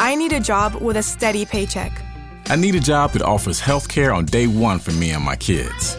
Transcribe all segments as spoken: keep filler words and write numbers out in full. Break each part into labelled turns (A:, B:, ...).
A: I need a job with a steady paycheck.
B: I need a job that offers health care on day one for me and my kids.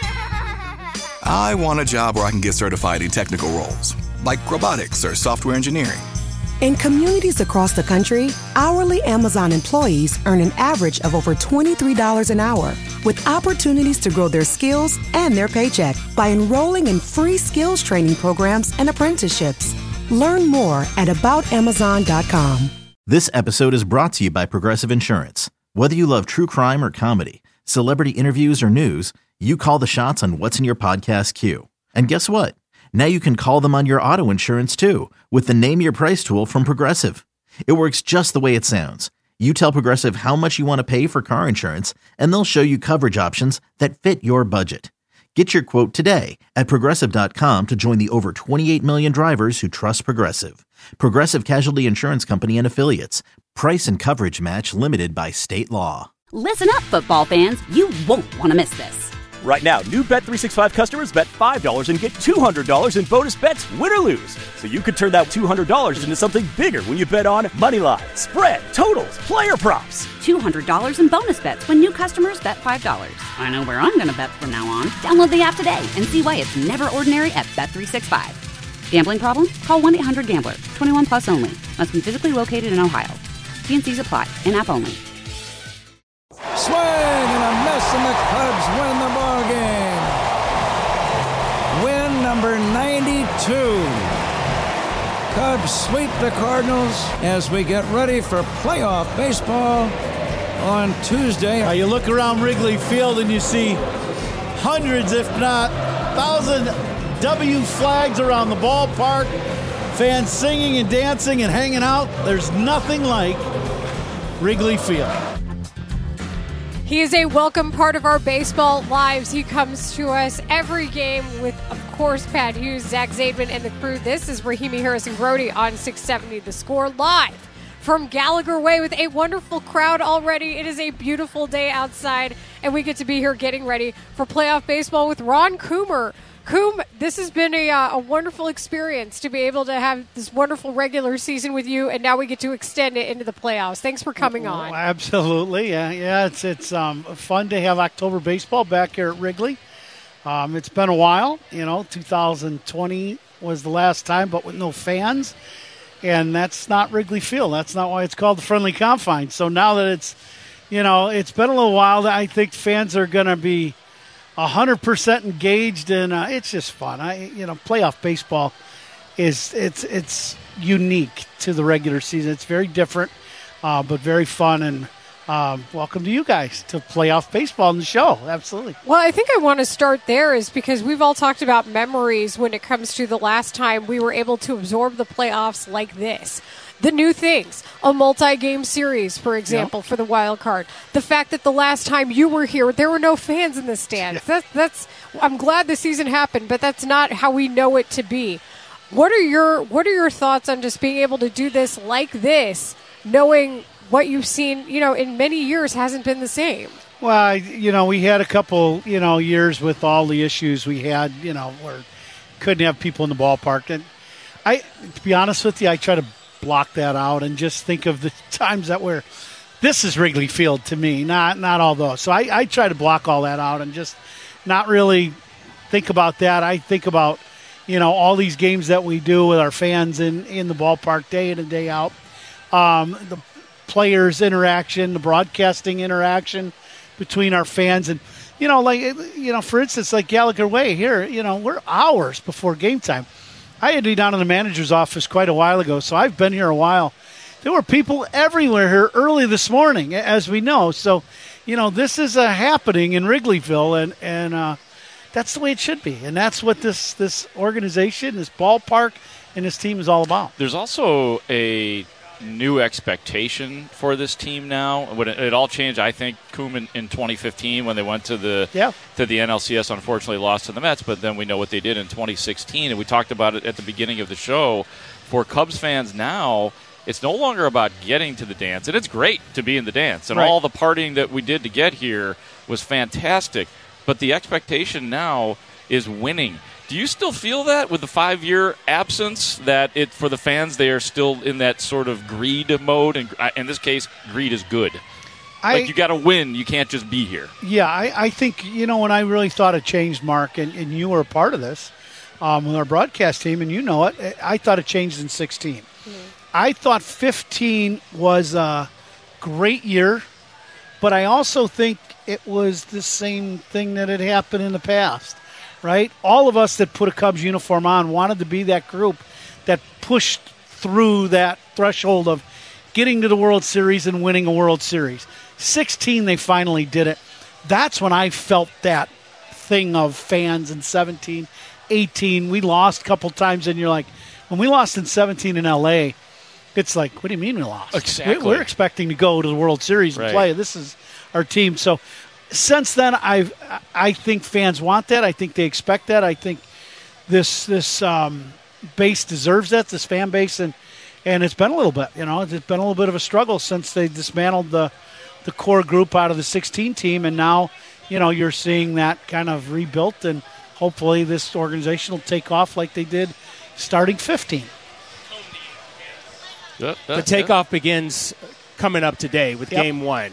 C: I want a job where I can get certified in technical roles, like robotics or software engineering.
D: In communities across the country, hourly Amazon employees earn an average of over twenty-three dollars an hour, with opportunities to grow their skills and their paycheck by enrolling in free skills training programs and apprenticeships. Learn more at about amazon dot com.
E: This episode is brought to you by Progressive Insurance. Whether you love true crime or comedy, celebrity interviews or news, you call the shots on what's in your podcast queue. And guess what? Now you can call them on your auto insurance too with the Name Your Price tool from Progressive. It works just the way it sounds. You tell Progressive how much you want to pay for car insurance, and they'll show you coverage options that fit your budget. Get your quote today at progressive dot com to join the over twenty-eight million drivers who trust Progressive. Progressive Casualty Insurance Company and Affiliates. Price and coverage match limited by state law.
F: Listen up, football fans. You won't want to miss this.
G: Right now, new Bet three sixty-five customers bet five dollars and get two hundred dollars in bonus bets, win or lose. So you could turn that two hundred dollars into something bigger when you bet on money line, spread, totals, player props.
F: two hundred dollars in bonus bets when new customers bet five dollars. I know where I'm going to bet from now on. Download the app today and see why it's never ordinary at Bet three sixty-five. Gambling problem? Call one eight hundred gambler. twenty-one plus only. Must be physically located in Ohio. T and C's apply. In-app only.
H: Swing and a miss, and the Cubs win the ball game. Win number ninety-two. Cubs sweep the Cardinals as we get ready for playoff baseball on Tuesday.
I: Uh, you look around Wrigley Field and you see hundreds, if not thousand, W flags around the ballpark. Fans singing and dancing and hanging out. There's nothing like Wrigley Field.
J: He is a welcome part of our baseball lives. He comes to us every game with, of course, Pat Hughes, Zach Zaidman, and the crew. This is Rahimi Harrison-Grody on six seventy The Score, live from Gallagher Way with a wonderful crowd already. It is a beautiful day outside, and we get to be here getting ready for playoff baseball with Ron Coomer. Coom, this has been a, uh, a wonderful experience to be able to have this wonderful regular season with you, and now we get to extend it into the playoffs. Thanks for coming on.
I: Oh, absolutely, yeah, yeah. It's it's um, fun to have October baseball back here at Wrigley. Um, it's been a while, you know. two thousand twenty was the last time, but with no fans, and that's not Wrigley Field. That's not why it's called the Friendly Confines. So now that it's, you know, it's been a little while, I think fans are going to be one hundred percent engaged, and uh, it's just fun. I, you know, playoff baseball is it's it's unique to the regular season. It's very different, uh, but very fun. And um, welcome to you guys to playoff baseball in the show. Absolutely.
J: Well, I think I want to start there is because we've all talked about memories when it comes to the last time we were able to absorb the playoffs like this. The new things, a multi-game series, for example, yep. for the wild card. The fact that the last time you were here, there were no fans in the stands. Yeah. That's, that's. I'm glad the season happened, but that's not how we know it to be. What are your What are your thoughts on just being able to do this like this, knowing what you've seen, you know, in many years hasn't been the same?
I: Well, you know, we had a couple, you know, years with all the issues we had, you know, where couldn't have people in the ballpark. And I, to be honest with you, I try to block that out and just think of the times that were, this is Wrigley Field to me, not not all those. So I, I try to block all that out and just not really think about that. I think about, you know, all these games that we do with our fans in, in the ballpark day in and day out. Um, the players' interaction, the broadcasting interaction between our fans. And, you know, like, you know, for instance, like Gallagher Way here, you know, we're hours before game time. I had to be down in the manager's office quite a while ago, so I've been here a while. There were people everywhere here early this morning, as we know. So, you know, this is a happening in Wrigleyville, and, and uh, that's the way it should be. And that's what this, this organization, this ballpark, and this team is all about.
K: There's also a new expectation for this team now. When it, it all changed, I think, Coom in, in twenty fifteen when they went to the
I: yeah.
K: to the N L C S, unfortunately lost to the Mets, but then we know what they did in twenty sixteen, and we talked about it at the beginning of the show. For Cubs fans now, it's no longer about getting to the dance, and it's great to be in the dance, and
I: right.
K: all the partying that we did to get here was fantastic, but the expectation now is winning. Do you still feel that with the five-year absence, that it for the fans, they are still in that sort of greed mode? And in this case, greed is good.
I: I,
K: like, you got to win. You can't just be here.
I: Yeah, I, I think, you know, when I really thought it changed, Mark, and, and you were a part of this um, with our broadcast team, and you know it, I thought it changed in sixteen. Mm-hmm. I thought fifteen was a great year, but I also think it was the same thing that had happened in the past. Right? All of us that put a Cubs uniform on wanted to be that group that pushed through that threshold of getting to the World Series and winning a World Series. sixteen, they finally did it. That's when I felt that thing of fans in seventeen, eighteen. We lost a couple times, and you're like, when we lost in seventeen in L A, it's like, what do you mean we lost?
K: Exactly.
I: We're expecting to go to the World Series and
K: right.
I: play. This is our team. So since then, I've, I think fans want that. I think they expect that. I think this this um, base deserves that, this fan base. And, and it's been a little bit, you know, it's been a little bit of a struggle since they dismantled the, the core group out of the sixteen team. And now, you know, you're seeing that kind of rebuilt. And hopefully this organization will take off like they did starting fifteen.
K: Yeah,
L: the takeoff yeah. begins coming up today with yep. game one.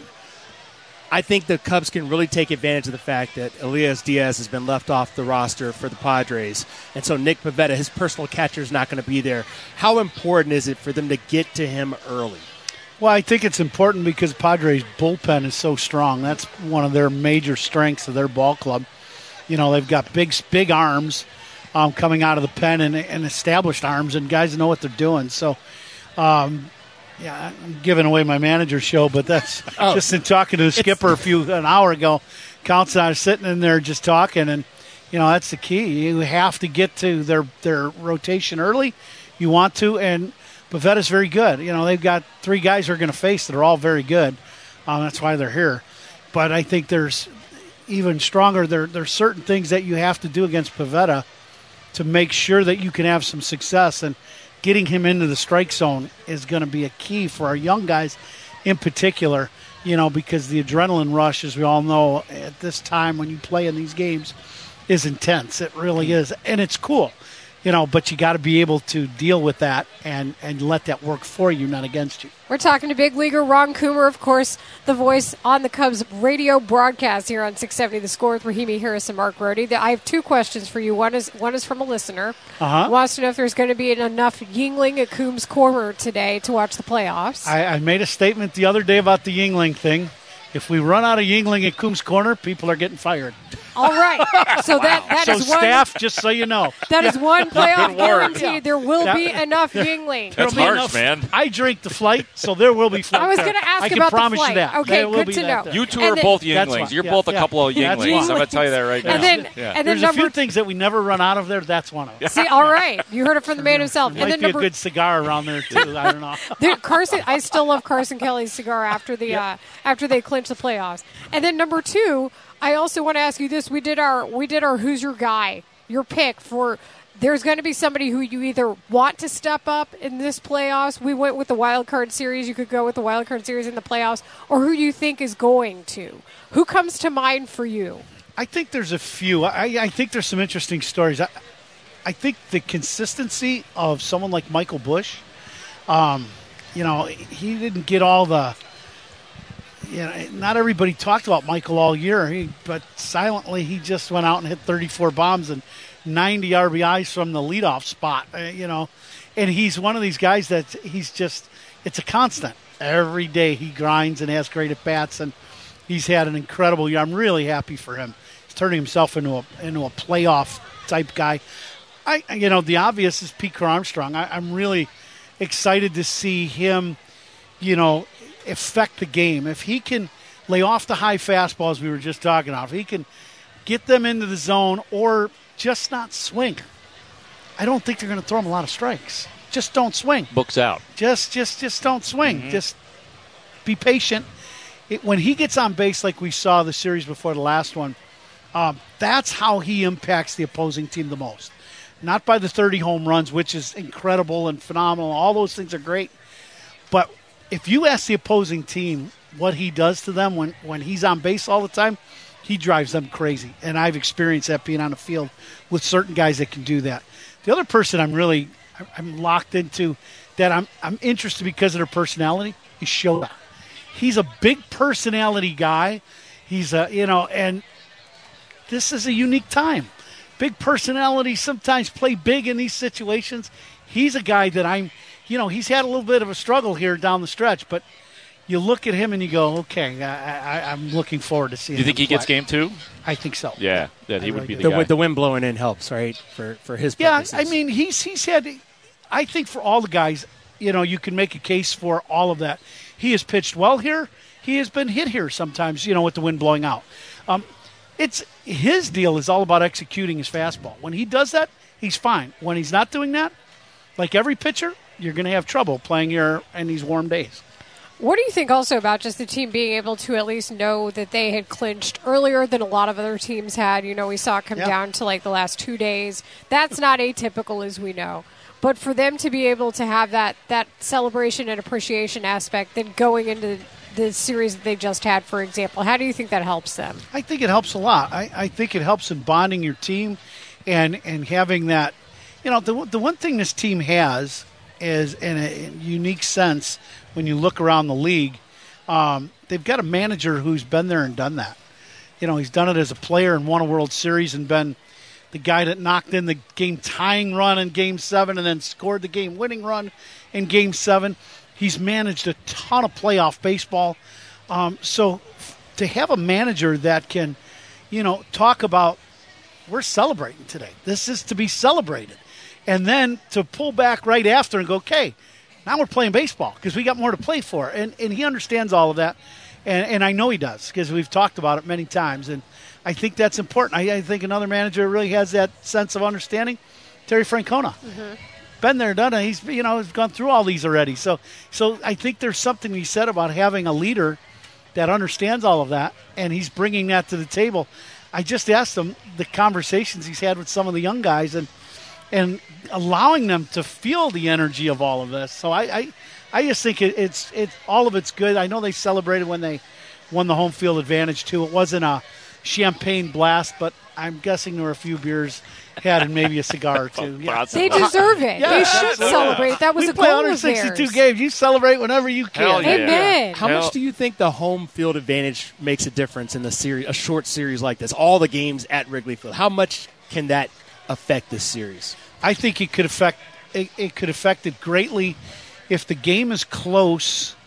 L: I think the Cubs can really take advantage of the fact that Elias Diaz has been left off the roster for the Padres. And so Nick Pivetta, his personal catcher, is not going to be there. How important is it for them to get to him early?
I: Well, I think it's important because Padres' bullpen is so strong. That's one of their major strengths of their ball club. You know, they've got big, big arms um, coming out of the pen and, and established arms, and guys know what they're doing. So, um yeah, I'm giving away my manager's show, but that's oh. just in talking to the skipper a few an hour ago. Counts and I was sitting in there just talking, and you know that's the key. You have to get to their their rotation early. You want to, and Pavetta's very good. You know they've got three guys they're going to face that are all very good. Um, that's why they're here. But I think there's even stronger. There there's certain things that you have to do against Pivetta to make sure that you can have some success. And getting him into the strike zone is going to be a key for our young guys in particular, you know, because the adrenaline rush, as we all know, at this time when you play in these games is intense. It really is. And it's cool, you know, but you got to be able to deal with that and, and let that work for you, not against you.
J: We're talking to big leaguer Ron Coomer, of course, the voice on the Cubs radio broadcast here on six seventy The Score with Rahimi Harris and Mark Rohde. I have two questions for you. One is one is from a listener.
I: Uh-huh.
J: Who wants to know if there's going to be enough Yingling at Coombs Corner today to watch the playoffs.
I: I, I made a statement the other day about the Yingling thing. If we run out of Yingling at Coombs Corner, people are getting fired.
J: All right. So that, that
I: so
J: is one.
I: staff, just so you know.
J: That is one playoff guarantee.
I: Yeah.
J: There will
I: that,
J: be enough Yingling.
K: That's
I: be
K: harsh,
I: enough.
K: man.
I: I drink the flight, so there will be flight.
J: I was going to ask
I: I
J: about
I: can promise
J: the flight.
I: You that.
J: Okay,
I: there
J: good to know.
I: There.
K: You two
J: and
K: are
J: then,
K: both Yinglings. You're
I: yeah,
K: both a
I: yeah.
K: couple of
I: Yeah,
K: Yinglings. I'm going to tell you that right now.
J: And then,
K: yeah.
J: and then
I: There's
J: number
I: a few things that we never run out of there. That's one of them.
J: See, all right. You heard it from the man himself.
I: There
J: and
I: might
J: then
I: be
J: number,
I: a good cigar around there, too. I don't know.
J: There, Carson, I still love Carson Kelly's cigar after the
I: Yep.
J: uh, after they clinch the playoffs. And then number two, I also want to ask you this: we did our we did our Who's Your Guy, your pick for. There's going to be somebody who you either want to step up in this playoffs. We went with the wild card series. You could go with the wild card series in the playoffs, or who you think is going to. Who comes to mind for you?
I: I think there's a few. I, I think there's some interesting stories. I, I think the consistency of someone like Michael Busch. Um, you know, he didn't get all the. You know, not everybody talked about Michael all year, he, but silently he just went out and hit thirty-four bombs and ninety R B Is from the leadoff spot. Uh, you know, and he's one of these guys that he's just it's a constant. Every day he grinds and has great at bats, and he's had an incredible year. I'm really happy for him. He's turning himself into a into a playoff type guy. I you know the obvious is Pete Armstrong. I, I'm really excited to see him. You know. Affect the game. If he can lay off the high fastballs we were just talking about, if he can get them into the zone or just not swing, I don't think they're going to throw him a lot of strikes. Just don't swing.
K: Books out.
I: Just, just, just don't swing. Mm-hmm. Just be patient. It, when he gets on base, like we saw the series before the last one, um, that's how he impacts the opposing team the most. Not by the thirty home runs, which is incredible and phenomenal. All those things are great, but if you ask the opposing team what he does to them when, when he's on base all the time, he drives them crazy. And I've experienced that being on the field with certain guys that can do that. The other person I'm really I'm locked into that I'm I'm interested because of their personality is Shota. He's a big personality guy. He's a, you know, and this is a unique time. Big personalities sometimes play big in these situations. He's a guy that I'm, you know, he's had a little bit of a struggle here down the stretch, but you look at him and you go, okay, I, I, I'm looking forward to seeing him.
K: Do you think he
I: play.
K: gets game two?
I: I think so.
K: Yeah, that he
I: I
K: would
I: really
K: be the,
I: do.
K: guy.
L: The, the wind blowing in helps, right, for, for his
I: Yeah,
L: purposes.
I: I mean, he's he's had, I think for all the guys, you know, you can make a case for all of that. He has pitched well here. He has been hit here sometimes, you know, with the wind blowing out. Um, it's his deal is all about executing his fastball. When he does that, he's fine. When he's not doing that, like every pitcher, you're going to have trouble playing here in these warm days.
J: What do you think also about just the team being able to at least know that they had clinched earlier than a lot of other teams had? You know, we saw it come
I: Yeah.
J: down to like the last two days. That's not atypical, as we know. But for them to be able to have that, that celebration and appreciation aspect, then going into the series that they just had, for example, how do you think that helps them?
I: I think it helps a lot. I, I think it helps in bonding your team and, and having that, you know, the, the one thing this team has is in a unique sense when you look around the league, um, they've got a manager who's been there and done that. You know, he's done it as a player and won a World Series and been the guy that knocked in the game-tying run in Game seven and then scored the game-winning run in Game seven. He's managed a ton of playoff baseball. Um, so to have a manager that can, you know, talk about, we're celebrating today. This is to be celebrated. And then to pull back right after and go, okay, now we're playing baseball because we got more to play for. And and he understands all of that. And, and I know he does because we've talked about it many times. And I think that's important. I, I think another manager really has that sense of understanding. Terry Francona. Mm-hmm. Been there, done it. He's, you know, he's gone through all these already. So, so I think there's something to be said about having a leader that understands all of that, and he's bringing that to the table. I just asked him the conversations he's had with some of the young guys, and and allowing them to feel the energy of all of this. So I, I, I just think it, it's it's all of it's good. I know they celebrated when they won the home field advantage too. It wasn't a champagne blast, but I'm guessing there were a few beers had and maybe a cigar or two. Yeah.
J: They deserve it.
I: Yeah,
J: they should
I: absolutely.
J: celebrate. That was
I: we
J: a
I: play
J: goal
I: one
J: of
I: sixty-two
J: theirs.
I: games. You celebrate whenever you can.
K: Hell yeah.
J: Amen.
L: How
K: Hell-
L: much do you think the home field advantage makes a difference in a series, a short series like this? All the games at Wrigley Field. How much can that affect this series?
I: I think it could affect it, it could affect it greatly if the game is close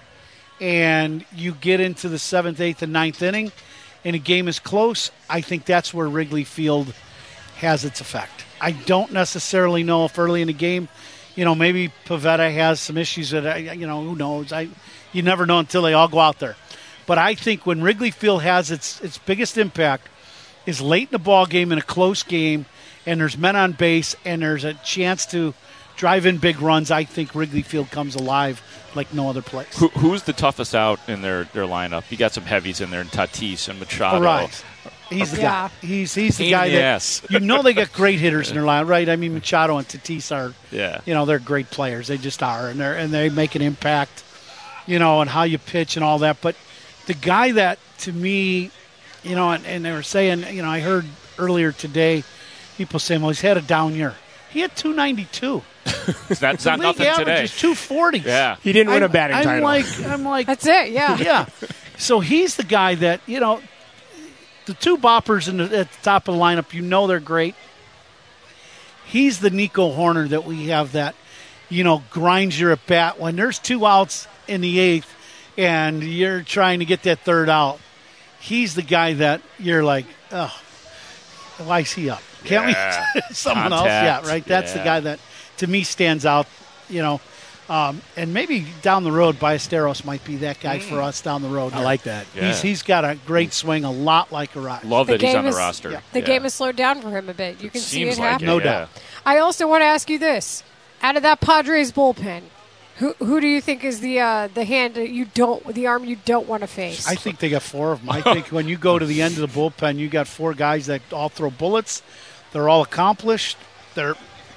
I: and you get into the seventh, eighth, and ninth inning, and a game is close. I think that's where Wrigley Field has its effect. I don't necessarily know if early in the game, you know, maybe Pivetta has some issues that I, you know, who knows? I, you never know until they all go out there. But I think when Wrigley Field has its its biggest impact is late in the ball game in a close game, and there's men on base, and there's a chance to drive in big runs. I think Wrigley Field comes alive like no other place.
K: Who, who's the toughest out in their, their lineup? You got some heavies in there, and Tatis and Machado.
I: Right. He's the
J: Yeah.
I: guy. He's he's the
K: Pain
I: guy
K: in the
I: that
K: ass.
I: you know they got great hitters in their line, right? I mean Machado and Tatis are,
K: Yeah.
I: you know, they're great players. They just are, and they and they make an impact, you know, and how you pitch and all that. But the guy that to me, you know, and, and they were saying, you know, I heard earlier today, people saying, well, he's had a down year. He had two ninety-two.
K: It's not, it's not
I: The league
K: nothing
I: average
K: today.
I: is two forty.
K: Yeah.
L: He didn't win
I: I'm,
L: a batting
I: I'm
L: title.
I: like, I'm like,
J: That's it, yeah.
I: yeah. So he's the guy that, you know, the two boppers in the, at the top of the lineup, you know they're great. He's the Nico Horner that we have that, you know, grinds your at bat when there's two outs in the eighth and you're trying to get that third out. He's the guy that you're like, oh, why is he up? Can't
K: Yeah.
I: we? Someone
K: Contact.
I: else, yeah, right. That's the
K: Yeah.
I: guy that to me stands out. You know, um, and maybe down the road, Ballesteros might be that guy for us down the road.
L: I like that.
K: Yeah.
I: He's he's got a great swing, a lot like Arraez.
K: Love
J: The
K: that he's
J: game
K: on the
J: is-
K: roster.
I: yeah.
J: The
K: Yeah.
J: game has slowed down for him a bit. You can see
K: Seems
J: it
K: like
J: happen.
I: No
K: yeah.
I: doubt.
J: I also want to ask you this: out of that Padres bullpen, who who do you think is the uh, the hand that you don't, the arm you don't want to face?
I: I think they got four of them. I think when you go to the end of the bullpen, you got four guys that all throw bullets. They're all accomplished. They're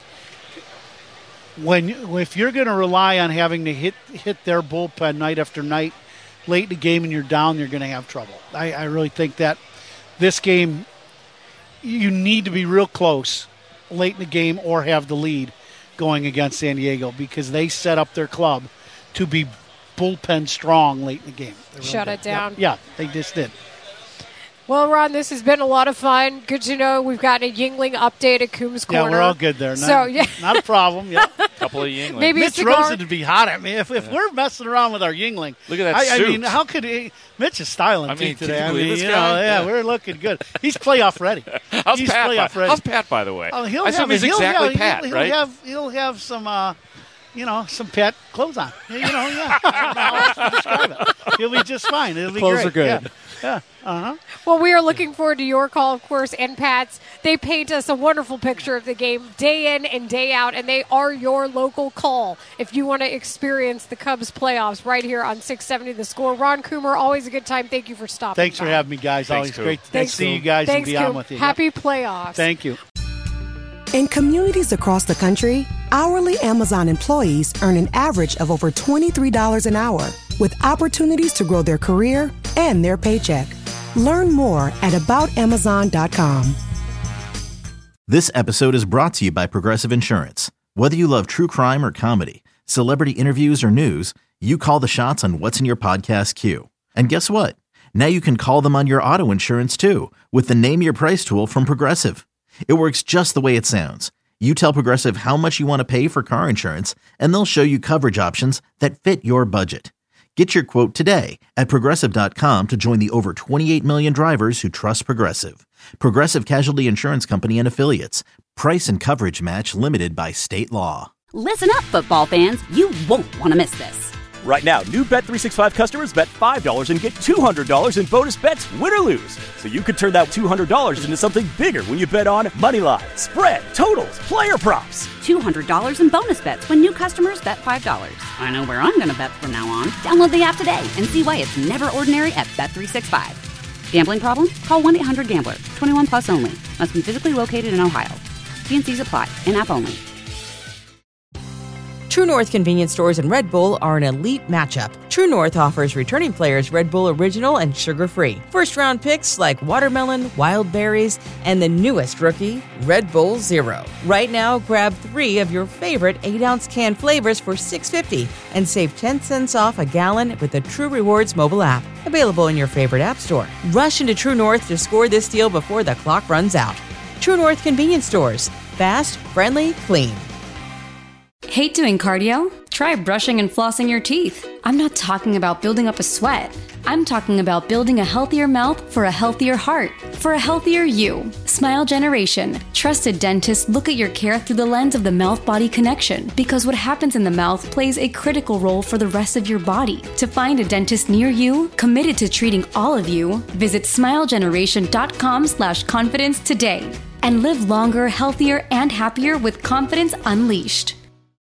I: when if you're going to rely on having to hit hit their bullpen night after night, late in the game and you're down, you're going to have trouble. I, I really think that this game, you need to be real close late in the game or have the lead going against San Diego because they set up their club to be bullpen strong late in the game. Really
J: Shut
I: did.
J: it down.
I: Yep. Yeah, they just did.
J: Well, Ron, this has been a lot of fun. Good to know we've got a Yuengling update at Coombs Corner.
I: Yeah, we're all good there. Not,
J: so, yeah.
I: not a problem. Yeah.
K: Couple of Yuengling.
J: Maybe
I: Mitch
J: cigar-
I: Rosen would be hot at me if, if yeah. we're messing around with our Yuengling.
K: Look at that
I: I,
K: suit.
I: I mean, how could he? Mitch is styling
K: I mean,
I: today.
K: can you
I: I
K: believe
I: mean,
K: this
I: you
K: guy?
I: know, yeah,
K: Yeah.
I: we're looking good. He's playoff ready.
K: How's
I: He's
K: Pat?
I: playoff
K: By,
I: ready.
K: how's Pat, by the way?
I: Oh, he'll
K: I assume
I: have,
K: he's
I: he'll
K: exactly
I: have,
K: Pat,
I: he'll,
K: right?
I: He'll have, he'll have some, uh, you know, some Pat clothes on. You know, yeah. I don't know how else to describe it. He'll be just fine. It'll be
L: Clothes
I: great.
L: are good.
I: Yeah. Yeah. Uh-huh.
J: Well, we are looking forward to your call, of course, and Pat's. They paint us a wonderful picture of the game day in and day out, and they are your local call if you want to experience the Cubs playoffs right here on six seventy The Score. Ron Coomer, always a good time. Thank you for stopping
I: Thanks
J: by.
I: for having me, guys.
K: Thanks,
I: Always
K: Coop.
I: great to
J: Thanks,
I: see
J: Coop.
I: you guys
J: Thanks,
I: and be on
J: Coop.
I: with you.
J: Happy
I: Yep.
J: playoffs.
I: Thank you.
D: In communities across the country, hourly Amazon employees earn an average of over twenty-three dollars an hour, with opportunities to grow their career and their paycheck. Learn more at about amazon dot com.
E: This episode is brought to you by Progressive Insurance. Whether you love true crime or comedy, celebrity interviews or news, you call the shots on what's in your podcast queue. And guess what? Now you can call them on your auto insurance too with the Name Your Price tool from Progressive. It works just the way it sounds. You tell Progressive how much you want to pay for car insurance, and they'll show you coverage options that fit your budget. Get your quote today at Progressive dot com to join the over twenty-eight million drivers who trust Progressive. Progressive Casualty Insurance Company and Affiliates. Price and coverage match limited by state law.
F: Listen up, football fans. You won't want to miss this.
G: Right now, new Bet three sixty-five customers bet five dollars and get two hundred dollars in bonus bets, win or lose. So you could turn that two hundred dollars into something bigger when you bet on moneyline, spread, totals, player props.
F: two hundred dollars in bonus bets when new customers bet five dollars. I know where I'm going to bet from now on. Download the app today and see why it's never ordinary at Bet three sixty-five. Gambling problem? Call one eight hundred gambler. twenty-one plus only. Must be physically located in Ohio. T and C's apply. In-app only.
M: True North convenience stores and Red Bull are an elite matchup. True North offers returning players Red Bull Original and sugar-free. First-round picks like watermelon, wild berries, and the newest rookie, Red Bull Zero. Right now, grab three of your favorite eight-ounce can flavors for six dollars and fifty cents and save ten cents off a gallon with the True Rewards mobile app. Available in your favorite app store. Rush into True North to score this deal before the clock runs out. True North convenience stores. Fast, friendly, clean.
N: Hate doing cardio? Try brushing and flossing your teeth. I'm not talking about building up a sweat. I'm talking about building a healthier mouth for a healthier heart, for a healthier you. Smile Generation. Trusted dentists look at your care through the lens of the mouth-body connection because what happens in the mouth plays a critical role for the rest of your body. To find a dentist near you, committed to treating all of you, visit smilegeneration.com slash confidence today and live longer, healthier, and happier with confidence unleashed.